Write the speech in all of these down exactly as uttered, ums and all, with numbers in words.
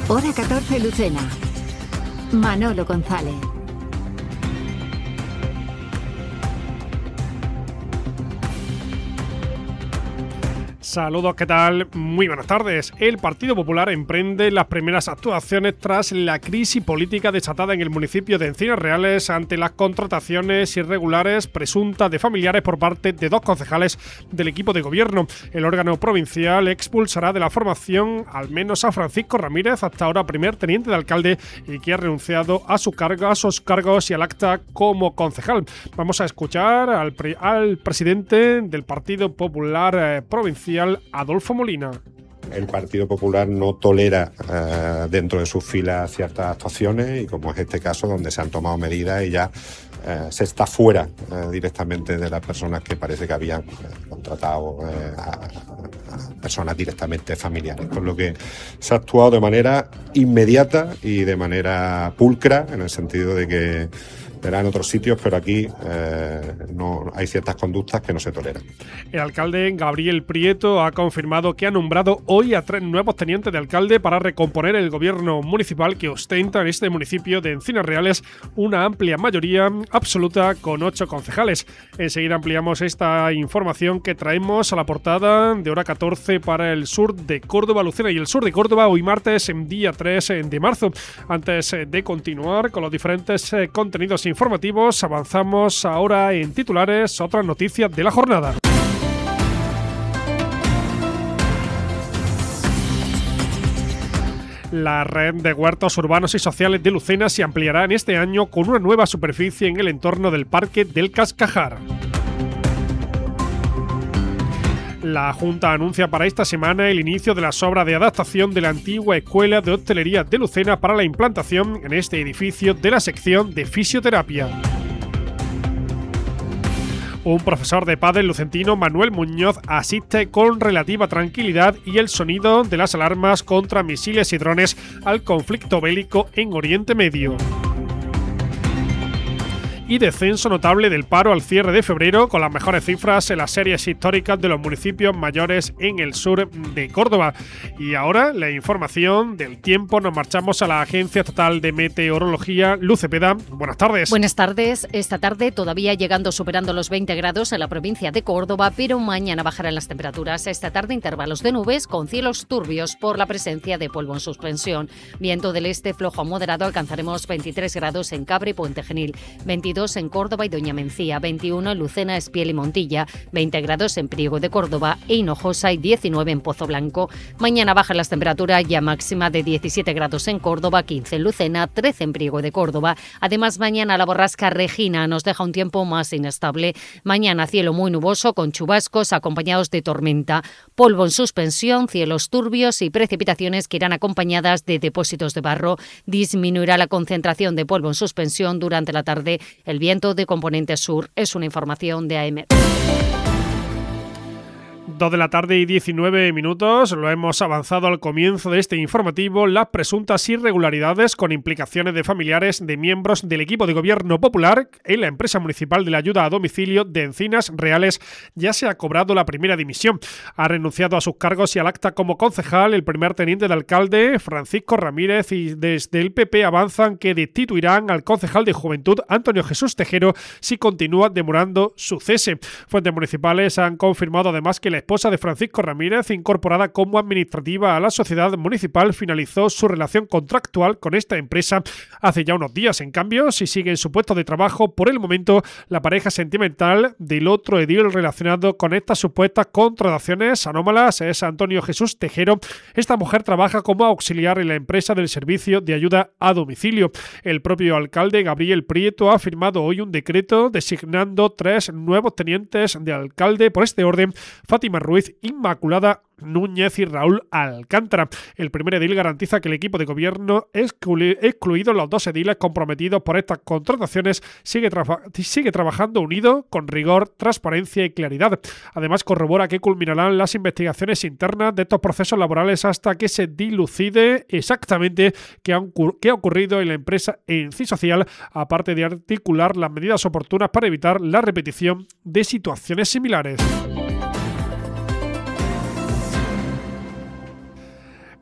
Hora catorce, Lucena. Manolo González. Saludos, ¿qué tal? Muy buenas tardes. El Partido Popular emprende las primeras actuaciones tras la crisis política desatada en el municipio de Encinas Reales ante las contrataciones irregulares presuntas de familiares por parte de dos concejales del equipo de gobierno. El órgano provincial expulsará de la formación al menos a Francisco Ramírez, hasta ahora primer teniente de alcalde y que ha renunciado a, su cargo, a sus cargos y al acta como concejal. Vamos a escuchar al, pre, al presidente del Partido Popular eh, Provincial, Adolfo Molina. El Partido Popular no tolera eh, dentro de sus filas ciertas actuaciones y como es este caso donde se han tomado medidas y ya eh, se está fuera eh, directamente de las personas que parece que habían eh, contratado eh, a, a personas directamente familiares. Por lo que se ha actuado de manera inmediata y de manera pulcra, en el sentido de que verá en otros sitios, pero aquí eh, no hay ciertas conductas que no se toleran. El alcalde Gabriel Prieto ha confirmado que ha nombrado hoy a tres nuevos tenientes de alcalde para recomponer el gobierno municipal que ostenta en este municipio de Encinas Reales una amplia mayoría absoluta con ocho concejales. Enseguida ampliamos esta información que traemos a la portada de Hora catorce para el sur de Córdoba, Lucena y el sur de Córdoba, hoy martes, en día tres de marzo. Antes de continuar con los diferentes contenidos informativos, avanzamos ahora en titulares, otras noticias de la jornada. La red de huertos urbanos y sociales de Lucena se ampliará en este año con una nueva superficie en el entorno del Parque del Cascajar. La Junta anuncia para esta semana el inicio de las obras de adaptación de la antigua Escuela de Hostelería de Lucena para la implantación en este edificio de la sección de fisioterapia. Un profesor de pádel lucentino, Manuel Muñoz, asiste con relativa tranquilidad y el sonido de las alarmas contra misiles y drones al conflicto bélico en Oriente Medio. Y descenso notable del paro al cierre de febrero, con las mejores cifras en las series históricas de los municipios mayores en el sur de Córdoba. Y ahora la información del tiempo, nos marchamos a la Agencia Estatal de Meteorología. Luz Cepeda, buenas tardes. Buenas tardes. Esta tarde todavía llegando superando los veinte grados en la provincia de Córdoba, pero mañana bajarán las temperaturas. Esta tarde intervalos de nubes con cielos turbios por la presencia de polvo en suspensión. Viento del este flojo a moderado, alcanzaremos veintitrés grados en Cabra y Puente Genil, veintidós en Córdoba y Doña Mencía, veintiuno en Lucena, Espiel y Montilla, veinte grados en Priego de Córdoba e Hinojosa y diecinueve en Pozo Blanco. Mañana bajan las temperaturas, ya máxima de diecisiete grados en Córdoba, quince en Lucena, trece en Priego de Córdoba. Además, mañana la borrasca Regina nos deja un tiempo más inestable. Mañana cielo muy nuboso con chubascos acompañados de tormenta, polvo en suspensión, cielos turbios y precipitaciones que irán acompañadas de depósitos de barro. Disminuirá la concentración de polvo en suspensión durante la tarde. El viento de componente sur. Es una información de A M. dos de la tarde y diecinueve minutos, lo hemos avanzado al comienzo de este informativo, las presuntas irregularidades con implicaciones de familiares de miembros del equipo de gobierno popular en la empresa municipal de la ayuda a domicilio de Encinas Reales. Ya se ha cobrado la primera dimisión. Ha renunciado a sus cargos y al acta como concejal el primer teniente de alcalde, Francisco Ramírez, y desde el P P avanzan que destituirán al concejal de Juventud, Antonio Jesús Tejero, si continúa demorando su cese. Fuentes municipales han confirmado además que la esposa de Francisco Ramírez, incorporada como administrativa a la sociedad municipal, finalizó su relación contractual con esta empresa hace ya unos días. En cambio, si sigue en su puesto de trabajo, por el momento, la pareja sentimental del otro edil relacionado con estas supuestas contrataciones anómalas es Antonio Jesús Tejero. Esta mujer trabaja como auxiliar en la empresa del servicio de ayuda a domicilio. El propio alcalde, Gabriel Prieto, ha firmado hoy un decreto designando tres nuevos tenientes de alcalde. Por este orden, Fátima Ruiz, Inmaculada Núñez y Raúl Alcántara. El primer edil garantiza que el equipo de gobierno, excluidos los dos ediles comprometidos por estas contrataciones, sigue, tra- sigue trabajando unido con rigor, transparencia y claridad. Además, corrobora que culminarán las investigaciones internas de estos procesos laborales hasta que se dilucide exactamente qué ha, qué ha ocurrido en la empresa Encisocial, aparte de articular las medidas oportunas para evitar la repetición de situaciones similares.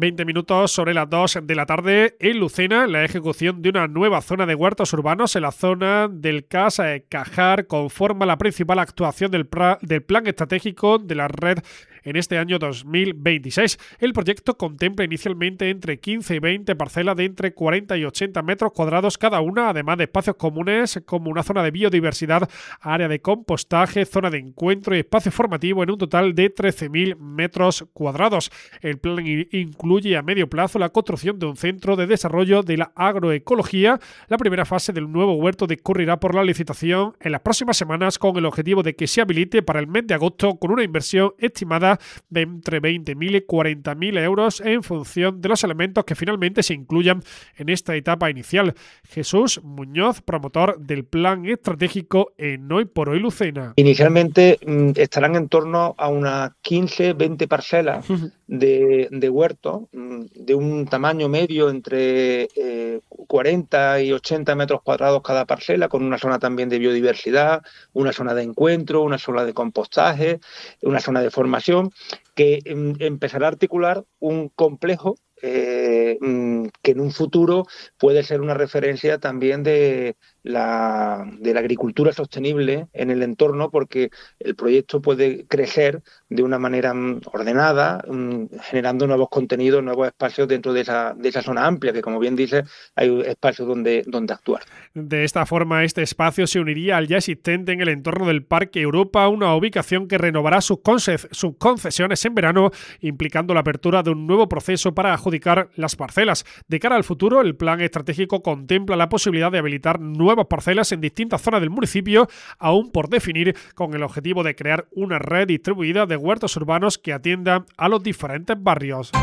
veinte minutos sobre las dos de la tarde. En Lucena, la ejecución de una nueva zona de huertos urbanos en la zona del C A S Cajar conforma la principal actuación del, pra, del plan estratégico de la red en este año dos mil veintiséis. El proyecto contempla inicialmente entre quince y veinte parcelas de entre cuarenta y ochenta metros cuadrados cada una, además de espacios comunes como una zona de biodiversidad, área de compostaje, zona de encuentro y espacio formativo en un total de trece mil metros cuadrados. El plan incluye a medio plazo la construcción de un centro de desarrollo de la agroecología. La primera fase del nuevo huerto discurrirá por la licitación en las próximas semanas con el objetivo de que se habilite para el mes de agosto con una inversión estimada de entre veinte mil y cuarenta mil euros en función de los elementos que finalmente se incluyan en esta etapa inicial. Jesús Muñoz, promotor del plan estratégico en Hoy por Hoy Lucena. Inicialmente mmm, estarán en torno a unas quince, veinte parcelas de, de huerto mmm, de un tamaño medio entre eh, cuarenta y ochenta metros cuadrados cada parcela, con una zona también de biodiversidad, una zona de encuentro, una zona de compostaje, una zona de formación, que em, empezará a articular un complejo eh, que en un futuro puede ser una referencia también de la, de la agricultura sostenible en el entorno, porque el proyecto puede crecer de una manera ordenada, generando nuevos contenidos, nuevos espacios dentro de esa, de esa zona amplia, que como bien dice, hay espacios donde, donde actuar. De esta forma, este espacio se uniría al ya existente en el entorno del Parque Europa, una ubicación que renovará sus, conces- sus concesiones en verano, implicando la apertura de un nuevo proceso para adjudicar las parcelas. De cara al futuro, el plan estratégico contempla la posibilidad de habilitar nuevas parcelas en distintas zonas del municipio, aún por definir, con el objetivo de crear una red distribuida de huertos urbanos que atiendan a los diferentes barrios.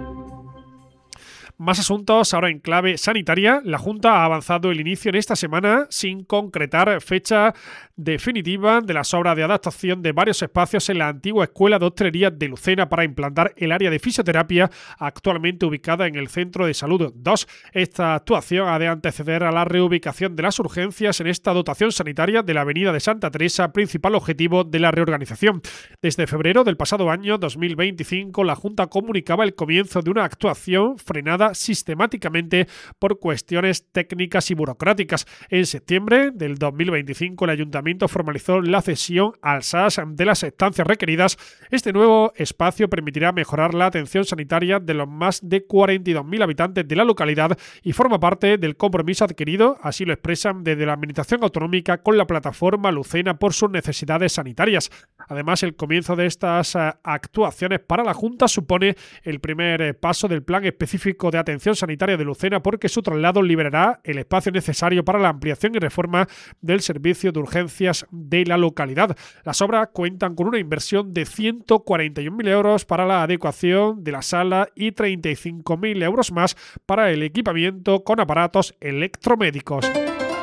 Más asuntos ahora en clave sanitaria. La Junta ha avanzado el inicio en esta semana sin concretar fecha definitiva de las obras de adaptación de varios espacios en la antigua Escuela de Hostelería de Lucena para implantar el área de fisioterapia actualmente ubicada en el Centro de Salud dos. Esta actuación ha de anteceder a la reubicación de las urgencias en esta dotación sanitaria de la Avenida de Santa Teresa, principal objetivo de la reorganización. Desde febrero del pasado año dos mil veinticinco, la Junta comunicaba el comienzo de una actuación frenada sistemáticamente por cuestiones técnicas y burocráticas. En septiembre del dos mil veinticinco, el Ayuntamiento formalizó la cesión al S A S de las estancias requeridas. Este nuevo espacio permitirá mejorar la atención sanitaria de los más de cuarenta y dos mil habitantes de la localidad y forma parte del compromiso adquirido, así lo expresan desde la Administración Autonómica, con la plataforma Lucena por sus necesidades sanitarias. Además, el comienzo de estas actuaciones para la Junta supone el primer paso del plan específico de atención sanitaria de Lucena, porque su traslado liberará el espacio necesario para la ampliación y reforma del servicio de urgencias de la localidad. Las obras cuentan con una inversión de ciento cuarenta y un mil euros para la adecuación de la sala y treinta y cinco mil euros más para el equipamiento con aparatos electromédicos.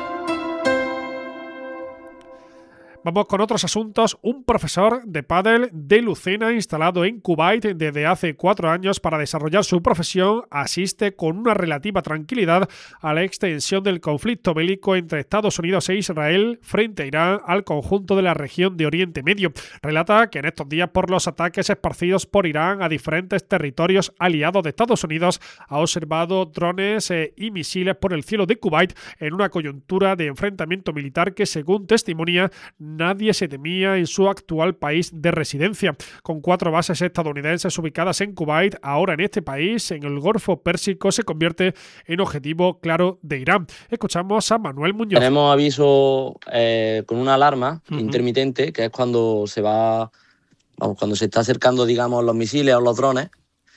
Vamos con otros asuntos. Un profesor de pádel de Lucena, instalado en Kuwait desde hace cuatro años para desarrollar su profesión, asiste con una relativa tranquilidad a la extensión del conflicto bélico entre Estados Unidos e Israel frente a Irán al conjunto de la región de Oriente Medio. Relata que en estos días, por los ataques esparcidos por Irán a diferentes territorios aliados de Estados Unidos, ha observado drones eh, y misiles por el cielo de Kuwait en una coyuntura de enfrentamiento militar que, según testimonia, nadie se temía en su actual país de residencia. Con cuatro bases estadounidenses ubicadas en Kuwait, ahora en este país, en el Golfo Pérsico, se convierte en objetivo claro de Irán. Escuchamos a Manuel Muñoz. Tenemos aviso eh, con una alarma uh-huh. intermitente, que es cuando se va, vamos, cuando se está acercando, digamos, los misiles o los drones.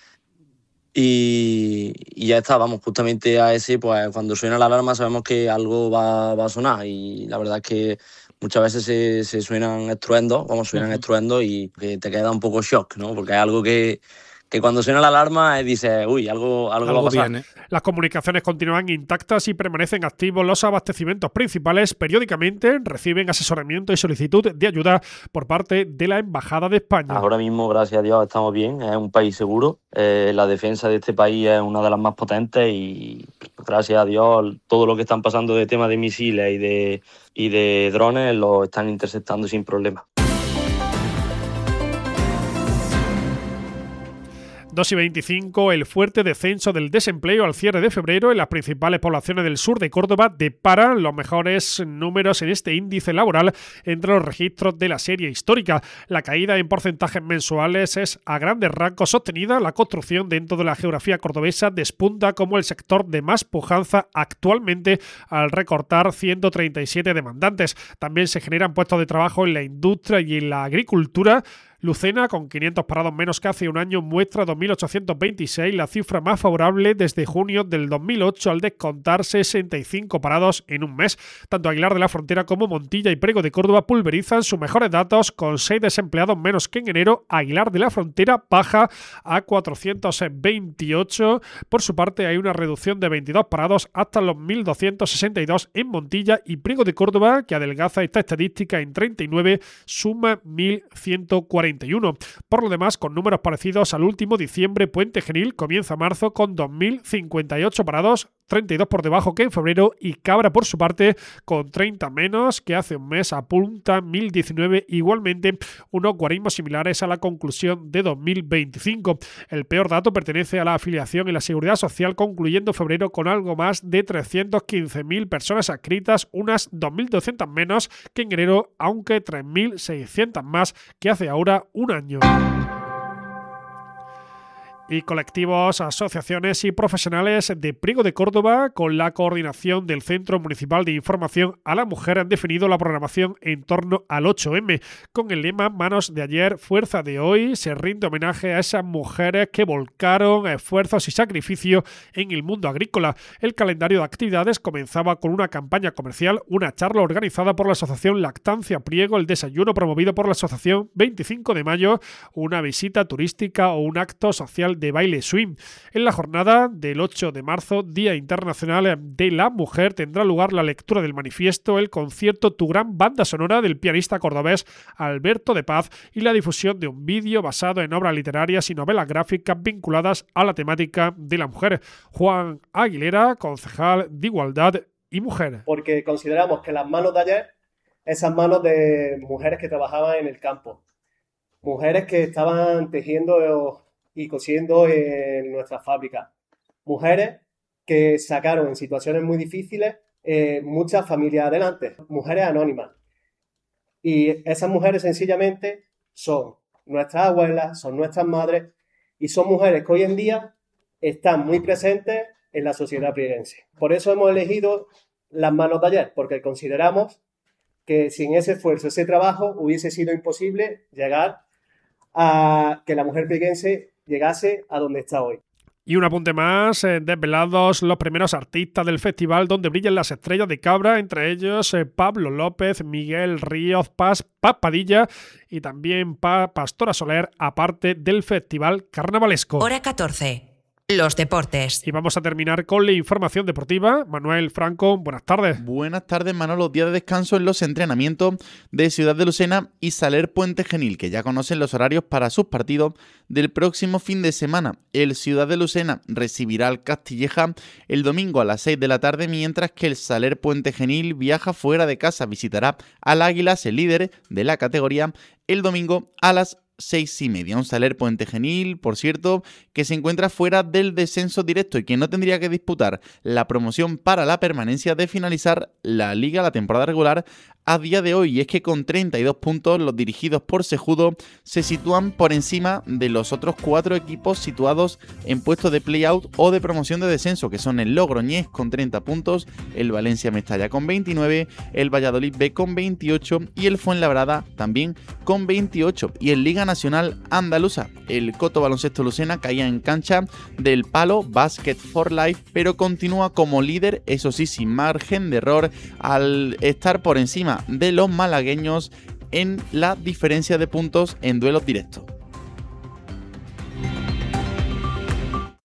Y, y ya está, vamos, justamente a ese, pues cuando suena la alarma sabemos que algo va, va a sonar, y la verdad es que muchas veces se, se suenan estruendos, vamos, suenan uh-huh. estruendos y que te queda un poco shock, ¿no? Porque es algo que, que cuando suena la alarma dices, uy, algo, algo, algo va a pasar. Viene. Las comunicaciones continúan intactas y permanecen activos los abastecimientos principales. Periódicamente reciben asesoramiento y solicitud de ayuda por parte de la Embajada de España. Ahora mismo, gracias a Dios, estamos bien. Es un país seguro. Eh, la defensa de este país es una de las más potentes y gracias a Dios todo lo que están pasando de tema de misiles y de, y de drones lo están interceptando sin problema. dos y veinticinco, el fuerte descenso del desempleo al cierre de febrero en las principales poblaciones del sur de Córdoba depara los mejores números en este índice laboral entre los registros de la serie histórica. La caída en porcentajes mensuales es a grandes rasgos sostenida. La construcción dentro de la geografía cordobesa despunta como el sector de más pujanza actualmente al recortar ciento treinta y siete demandantes. También se generan puestos de trabajo en la industria y en la agricultura. Lucena, con quinientos parados menos que hace un año, muestra dos mil ochocientos veintiséis, la cifra más favorable desde junio del dos mil ocho, al descontar sesenta y cinco parados en un mes. Tanto Aguilar de la Frontera como Montilla y Priego de Córdoba pulverizan sus mejores datos, con seis desempleados menos que en enero. Aguilar de la Frontera baja a cuatrocientos veintiocho. Por su parte, hay una reducción de veintidós parados hasta los mil doscientos sesenta y dos en Montilla, y Priego de Córdoba, que adelgaza esta estadística en treinta y nueve, suma mil ciento cuarenta y uno. Por lo demás, con números parecidos al último diciembre, Puente Genil comienza marzo con dos mil cincuenta y ocho parados, treinta y dos por debajo que en febrero, y Cabra, por su parte, con treinta menos que hace un mes, apunta mil diecinueve, igualmente unos guarismos similares a la conclusión de dos mil veinticinco. El peor dato pertenece a la afiliación en la Seguridad Social, concluyendo febrero con algo más de trescientas quince mil personas adscritas, unas dos mil doscientas menos que en enero, aunque tres mil seiscientas más que hace ahora un año. Y colectivos, asociaciones y profesionales de Priego de Córdoba, con la coordinación del Centro Municipal de Información a la Mujer, han definido la programación en torno al ocho eme. Con el lema Manos de ayer, fuerza de hoy, se rinde homenaje a esas mujeres que volcaron esfuerzos y sacrificio en el mundo agrícola. El calendario de actividades comenzaba con una campaña comercial, una charla organizada por la Asociación Lactancia Priego, el desayuno promovido por la Asociación veinticinco de mayo, una visita turística o un acto social de baile swing. En la jornada del ocho de marzo, Día Internacional de la Mujer, tendrá lugar la lectura del manifiesto, el concierto Tu Gran Banda Sonora del pianista cordobés Alberto de Paz y la difusión de un vídeo basado en obras literarias y novelas gráficas vinculadas a la temática de la mujer. Juan Aguilera, concejal de Igualdad y Mujer. Porque consideramos que las manos de ayer, esas manos de mujeres que trabajaban en el campo, mujeres que estaban tejiendo y cosiendo en nuestras fábricas. Mujeres que sacaron en situaciones muy difíciles eh, muchas familias adelante. Mujeres anónimas. Y esas mujeres sencillamente son nuestras abuelas, son nuestras madres y son mujeres que hoy en día están muy presentes en la sociedad prieguense. Por eso hemos elegido las manos de ayer, porque consideramos que sin ese esfuerzo, ese trabajo, hubiese sido imposible llegar a que la mujer prieguense llegase a donde está hoy. Y un apunte más, eh, desvelados los primeros artistas del festival, donde brillan las estrellas de Cabra, entre ellos eh, Pablo López, Miguel Ríos, Paz, Paz Padilla y también Pa Pastora Soler, aparte del festival carnavalesco. Hora catorce. Los deportes. Y vamos a terminar con la información deportiva. Manuel Franco, buenas tardes. Buenas tardes, Manolo. Día de descanso en los entrenamientos de Ciudad de Lucena y Saler Puente Genil, que ya conocen los horarios para sus partidos del próximo fin de semana. El Ciudad de Lucena recibirá al Castilleja el domingo a las seis de la tarde, mientras que el Saler Puente Genil viaja fuera de casa, visitará al Águilas, el líder de la categoría, el domingo a las seis y media. Un Saler Puente Genil, por cierto, que se encuentra fuera del descenso directo y que no tendría que disputar la promoción para la permanencia de finalizar la liga, la temporada regular, a día de hoy. Y es que con treinta y dos puntos, los dirigidos por Sejudo se sitúan por encima de los otros cuatro equipos situados en puestos de play-out o de promoción de descenso, que son el Logroñés con treinta puntos, el Valencia Mestalla con veintinueve, el Valladolid B con veintiocho y el Fuenlabrada también con veintiocho. Y en Liga Nacional Andaluza, el Coto Baloncesto Lucena caía en cancha del Palo Basket for Life, pero continúa como líder, eso sí, sin margen de error, al estar por encima de los malagueños en la diferencia de puntos en duelos directos.